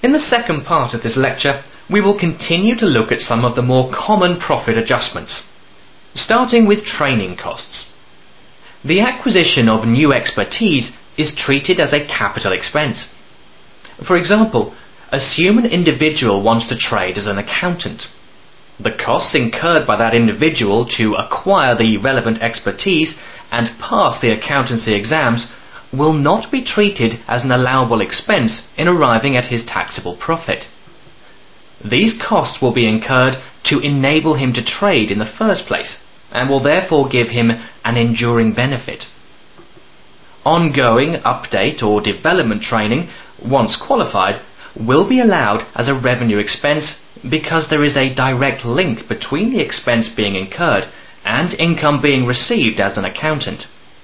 In the second part of this lecture, we will continue to look at some of the more common profit adjustments, starting with training costs. The acquisition of new expertise is treated as a capital expense. For example, assume an individual wants to trade as an accountant. The costs incurred by that individual to acquire the relevant expertise and pass the accountancy exams will not be treated as an allowable expense in arriving at his taxable profit. These costs will be incurred to enable him to trade in the first place, and will therefore give him an enduring benefit. Ongoing update or development training, once qualified, will be allowed as a revenue expense because there is a direct link between the expense being incurred and income being received as an accountant.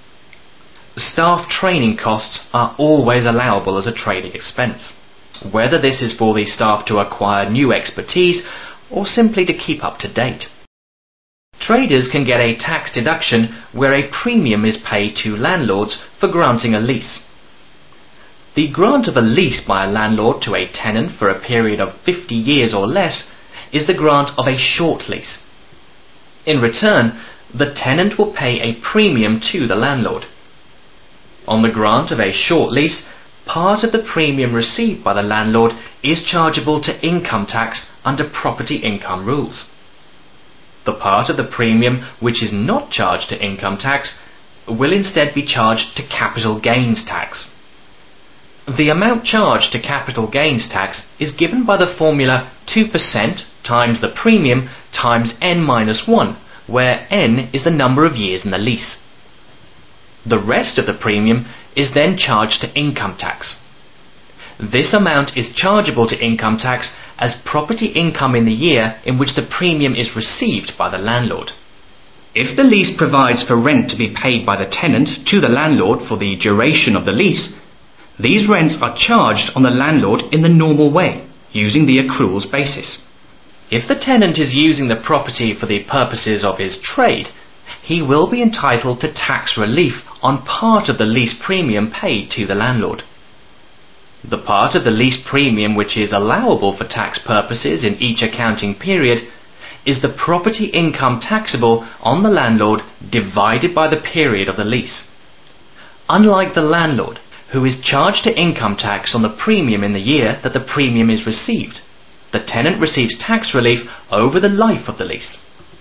Staff training costs are always allowable as a trading expense, whether this is for the staff to acquire new expertise or simply to keep up to date. Traders can get a tax deduction where a premium is paid to landlords for granting a lease. The grant of a lease by a landlord to a tenant for a period of 50 years or less is the grant of a short lease. In return, the tenant will pay a premium to the landlord. On the grant of a short lease, part of the premium received by the landlord is chargeable to income tax under property income rules. The part of the premium which is not charged to income tax will instead be charged to capital gains tax. The amount charged to capital gains tax is given by the formula 2% times the premium times n-1, where n is the number of years in the lease. The rest of the premium is then charged to income tax. This amount is chargeable to income tax as property income in the year in which the premium is received by the landlord. If the lease provides for rent to be paid by the tenant to the landlord for the duration of the lease, these rents are charged on the landlord in the normal way, using the accruals basis. If the tenant is using the property for the purposes of his trade, he will be entitled to tax relief on part of the lease premium paid to the landlord. The part of the lease premium which is allowable for tax purposes in each accounting period is the property income taxable on the landlord divided by the period of the lease. Unlike the landlord, who is charged to income tax on the premium in the year that the premium is received, the tenant receives tax relief over the life of the lease.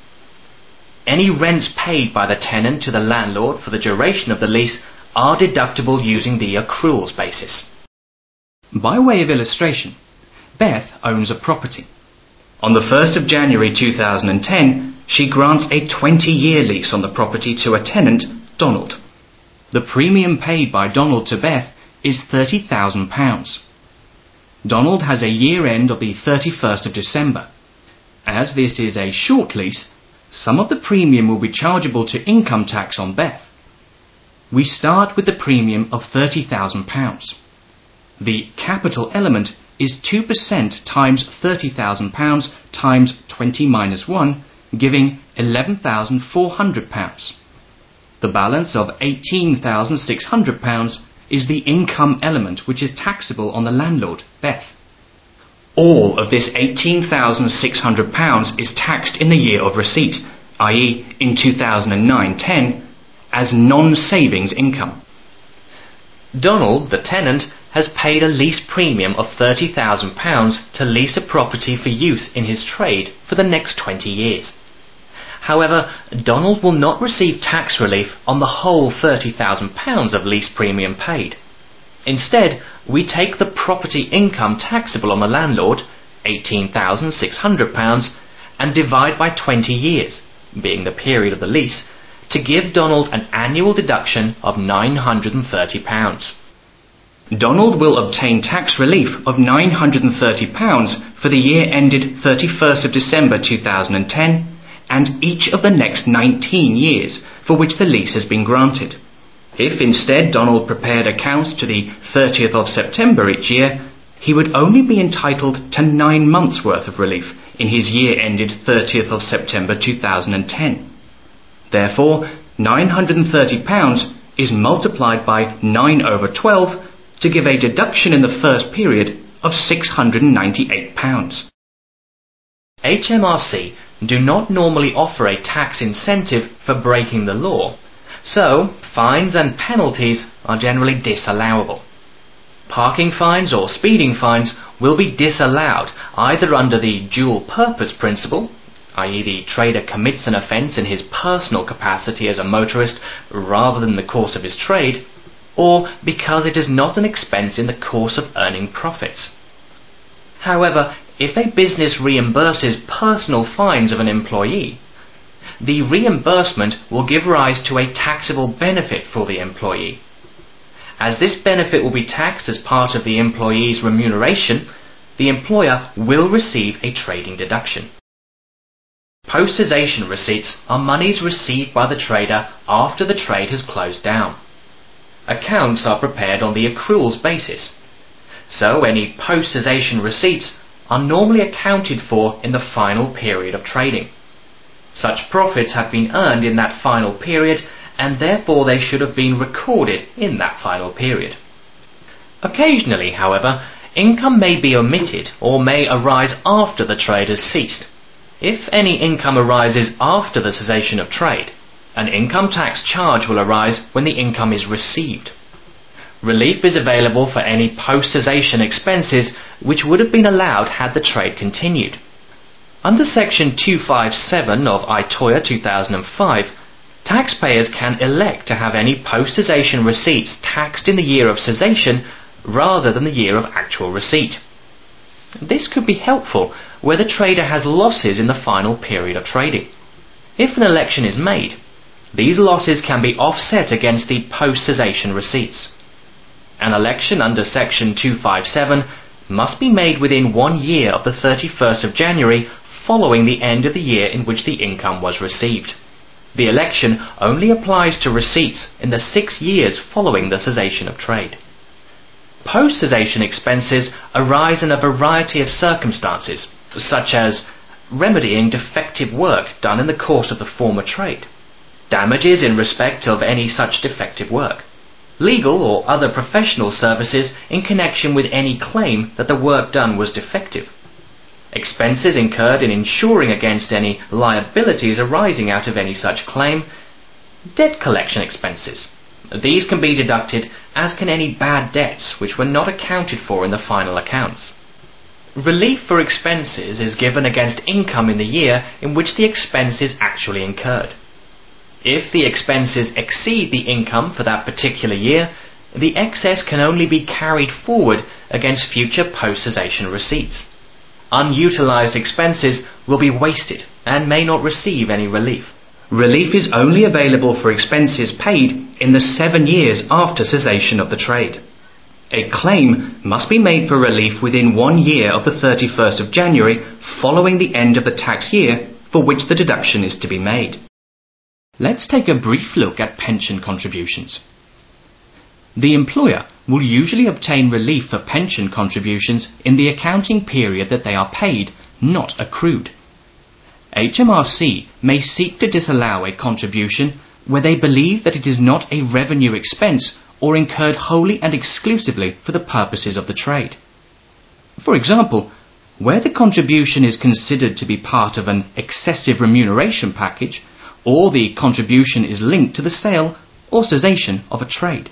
Any rents paid by the tenant to the landlord for the duration of the lease are deductible using the accruals basis. By way of illustration, Beth owns a property. On the 1st of January 2010, she grants a 20-year lease on the property to a tenant, Donald. The premium paid by Donald to Beth is £30,000. Donald has a year end of the 31st of December. As this is a short lease, some of the premium will be chargeable to income tax on Beth. We start with the premium of £30,000. The capital element is 2% times £30,000 times 20 minus 1, giving £11,400. The balance of £18,600 is the income element which is taxable on the landlord, Beth. All of this £18,600 is taxed in the year of receipt, i.e. in 2009-10, as non-savings income. Donald, the tenant, has paid a lease premium of £30,000 to lease a property for use in his trade for the next 20 years. However, Donald will not receive tax relief on the whole £30,000 of lease premium paid. Instead, we take the property income taxable on the landlord, £18,600, and divide by 20 years, being the period of the lease, to give Donald an annual deduction of £930. Donald will obtain tax relief of £930 for the year ended 31st of December 2010 and each of the next 19 years for which the lease has been granted. If instead Donald prepared accounts to the 30th of September each year, he would only be entitled to 9 months' worth of relief in his year ended 30th of September 2010. Therefore, £930 is multiplied by 9/12 to give a deduction in the first period of £698. HMRC do not normally offer a tax incentive for breaking the law, so fines and penalties are generally disallowable. Parking fines or speeding fines will be disallowed either under the dual purpose principle, i.e. the trader commits an offence in his personal capacity as a motorist rather than the course of his trade, or because it is not an expense in the course of earning profits. However, if a business reimburses personal fines of an employee, the reimbursement will give rise to a taxable benefit for the employee. As this benefit will be taxed as part of the employee's remuneration, the employer will receive a trading deduction. Post-cessation receipts are monies received by the trader after the trade has closed down. Accounts are prepared on the accruals basis, so any post-cessation receipts are normally accounted for in the final period of trading. Such profits have been earned in that final period, and therefore they should have been recorded in that final period. Occasionally, however, income may be omitted or may arise after the trade has ceased. If any income arises after the cessation of trade, an income tax charge will arise when the income is received. Relief is available for any post-cessation expenses which would have been allowed had the trade continued. Under Section 257 of ITOIA 2005, taxpayers can elect to have any post-cessation receipts taxed in the year of cessation rather than the year of actual receipt. This could be helpful where the trader has losses in the final period of trading. If an election is made, these losses can be offset against the post-cessation receipts. An election under Section 257 must be made within 1 year of the 31st of January following the end of the year in which the income was received. The election only applies to receipts in the 6 years following the cessation of trade. Post-cessation expenses arise in a variety of circumstances, such as remedying defective work done in the course of the former trade, damages in respect of any such defective work, legal or other professional services in connection with any claim that the work done was defective, expenses incurred in insuring against any liabilities arising out of any such claim, debt collection expenses. These can be deducted, as can any bad debts which were not accounted for in the final accounts. Relief for expenses is given against income in the year in which the expense is actually incurred. If the expenses exceed the income for that particular year, the excess can only be carried forward against future post-cessation receipts. Unutilized expenses will be wasted and may not receive any relief. Relief is only available for expenses paid in the 7 years after cessation of the trade. A claim must be made for relief within 1 year of the 31st of January following the end of the tax year for which the deduction is to be made. Let's take a brief look at pension contributions. The employer will usually obtain relief for pension contributions in the accounting period that they are paid, not accrued. HMRC may seek to disallow a contribution where they believe that it is not a revenue expense or incurred wholly and exclusively for the purposes of the trade. For example, where the contribution is considered to be part of an excessive remuneration package, or the contribution is linked to the sale or cessation of a trade.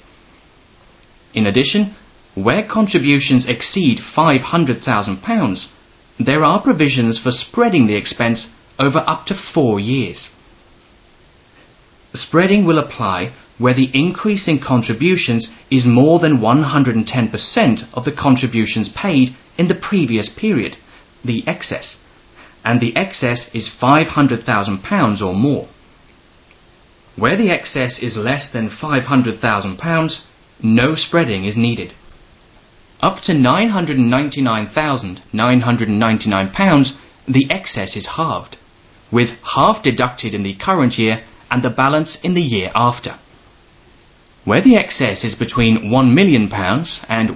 In addition, where contributions exceed £500,000, there are provisions for spreading the expense over up to 4 years. Spreading will apply where the increase in contributions is more than 110% of the contributions paid in the previous period, the excess, and the excess is £500,000 or more. Where the excess is less than £500,000, no spreading is needed. Up to £999,999, the excess is halved, with half deducted in the current year and the balance in the year after. Where the excess is between £1 million and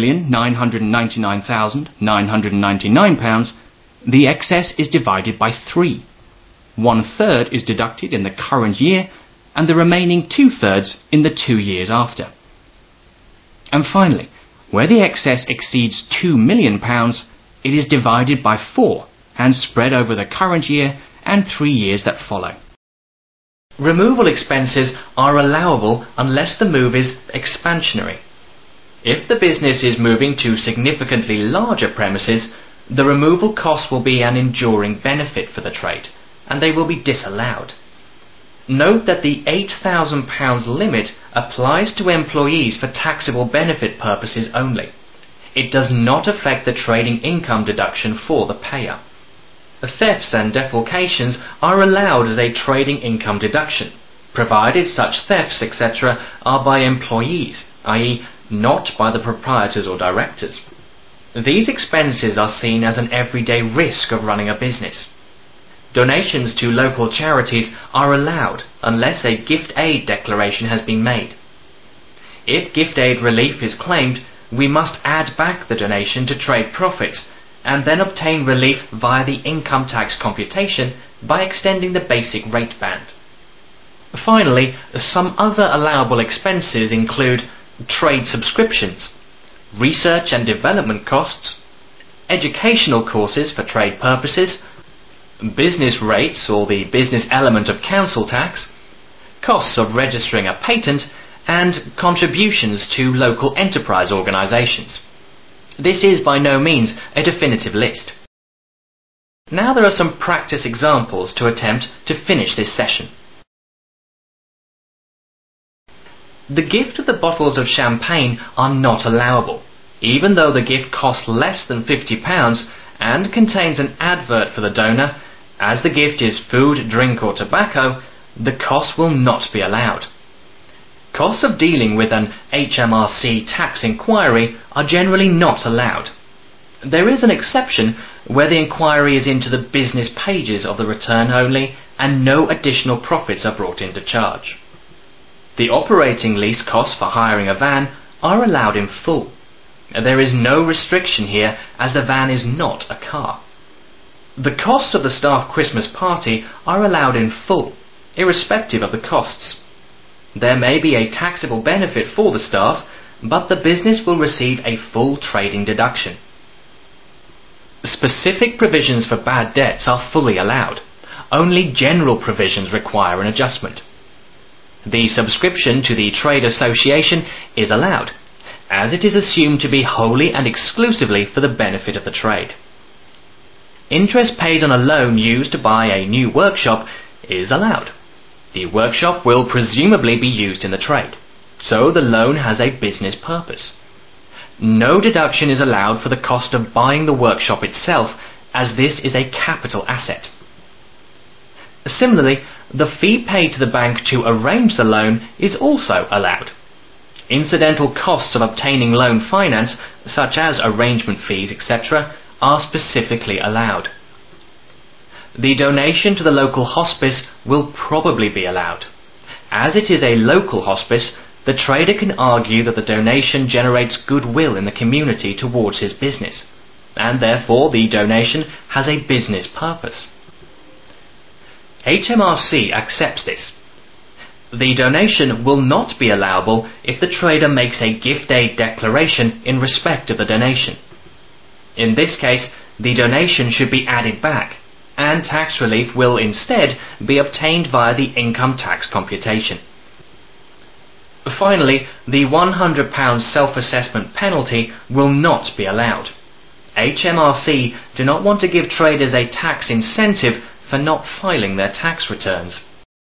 £1,999,999, the excess is divided by 3. 1/3 is deducted in the current year and the remaining 2/3 in the 2 years after. And finally, Where the excess exceeds £2 million, it is divided by 4 and spread over the current year and 3 years that follow. Removal expenses are allowable unless the move is expansionary. If the business is moving to significantly larger premises, the removal cost will be an enduring benefit for the trade, and they will be disallowed. Note that the £8,000 limit applies to employees for taxable benefit purposes only. It does not affect the trading income deduction for the payer. Thefts and defalcations are allowed as a trading income deduction, provided such thefts, etc., are by employees, i.e., not by the proprietors or directors. These expenses are seen as an everyday risk of running a business. Donations to local charities are allowed unless a gift aid declaration has been made. If gift aid relief is claimed, we must add back the donation to trade profits and then obtain relief via the income tax computation by extending the basic rate band. Finally, some other allowable expenses include trade subscriptions, research and development costs, educational courses for trade purposes, business rates or the business element of council tax, costs of registering a patent, and contributions to local enterprise organisations. This is by no means a definitive list. Now there are some practice examples to attempt to finish this session. The gift of the bottles of champagne are not allowable, even though the gift costs less than £50 and contains an advert for the donor. As the gift is food, drink or tobacco, the cost will not be allowed. Costs of dealing with an HMRC tax inquiry are generally not allowed. There is an exception where the inquiry is into the business pages of the return only and no additional profits are brought into charge. The operating lease costs for hiring a van are allowed in full. There is no restriction here as the van is not a car. The costs of the staff Christmas party are allowed in full, irrespective of the costs. There may be a taxable benefit for the staff, but the business will receive a full trading deduction. Specific provisions for bad debts are fully allowed. Only general provisions require an adjustment. The subscription to the trade association is allowed, as it is assumed to be wholly and exclusively for the benefit of the trade. Interest paid on a loan used to buy a new workshop is allowed. The workshop will presumably be used in the trade, so the loan has a business purpose. No deduction is allowed for the cost of buying the workshop itself, as this is a capital asset. Similarly, the fee paid to the bank to arrange the loan is also allowed. Incidental costs of obtaining loan finance, such as arrangement fees, etc., are specifically allowed. The donation to the local hospice will probably be allowed. As it is a local hospice, the trader can argue that the donation generates goodwill in the community towards his business, and therefore the donation has a business purpose. HMRC accepts this. The donation will not be allowable if the trader makes a gift aid declaration in respect of the donation. In this case, the donation should be added back, and tax relief will instead be obtained via the income tax computation. Finally, the £100 self-assessment penalty will not be allowed. HMRC do not want to give traders a tax incentive for not filing their tax returns.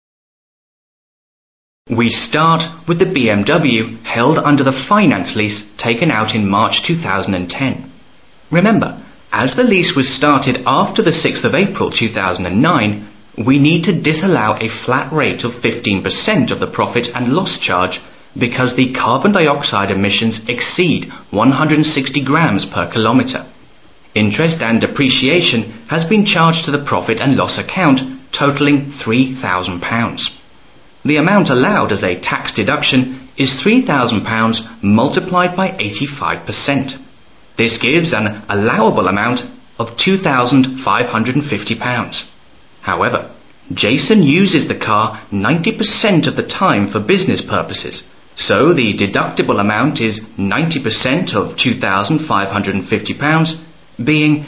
We start with the BMW held under the finance lease taken out in March 2010. Remember, as the lease was started after the 6th of April 2009, we need to disallow a flat rate of 15% of the profit and loss charge because the carbon dioxide emissions exceed 160 grams per kilometre. Interest and depreciation has been charged to the profit and loss account, totalling £3,000. The amount allowed as a tax deduction is £3,000 multiplied by 85%. This gives an allowable amount of £2,550. However, Jason uses the car 90% of the time for business purposes, So the deductible amount is 90% of £2,550, being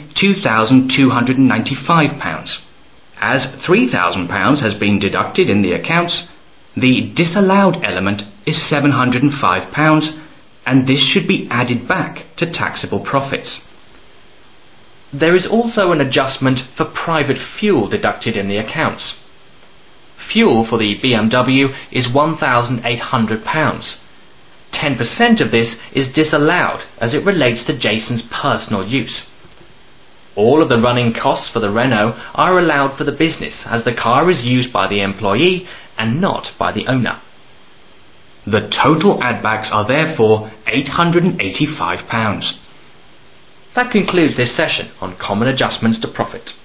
£2,295. As £3,000 has been deducted in the accounts, the disallowed element is £705, and this should be added back to taxable profits. There is also an adjustment for private fuel deducted in the accounts. Fuel for the BMW is £1,800. 10% of this is disallowed as it relates to Jason's personal use. All of the running costs for the Renault are allowed for the business as the car is used by the employee and not by the owner. The total add-backs are therefore £885. That concludes this session on common adjustments to profit.